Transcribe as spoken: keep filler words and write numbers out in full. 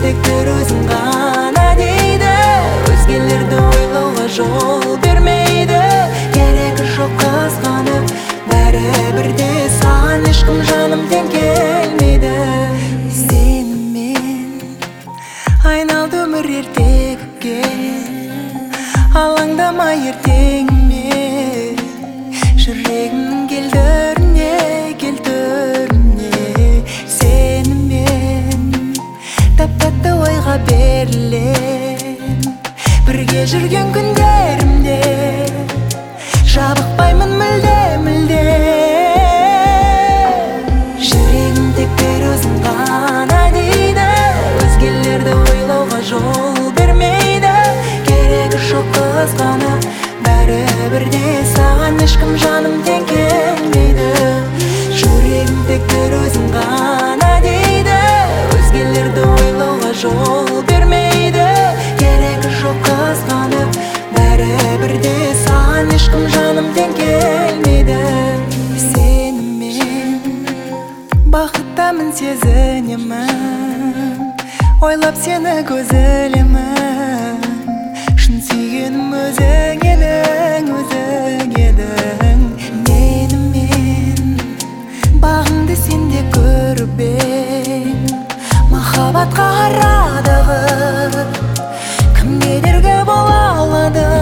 тек бір өзің ғана дейді, өзгелерді ойлауға жол бермейді. Керегі жоқ қызғанып, бәрібірде саған ешкім жаным тең келмейді. Сенімен айналды өмір ертегіге, алаңдама ертеңіме, жүрегімнің келдіріне, келтіріне. Сенімен тәп-тәтті ойға берілем, бірге жүрген күндерімде жабықпаймын мүлде, мүлде. Жүрегім тек бір өзің ғана дейді, өзгелерді ойлауға жол бермейді. Керегі жоқ қызғанып, бәрібірде саған ешкім жаным тең келмейді. Жүрегім тек бір өзің ғана дейді, өзгелерді ойлауға жол бермейді. Керегі жоқ қызғанып, бәрібірде саған ешкім жаным тең келмейді. Сенімен бақыттамын сезінемін, ойлап сені көз ілемін. Шын сүйгенім өзің едің, өзің едің. Менімен бағыңды сен де көріп ең, махаббатқа арадығы кім кедергі бола алады?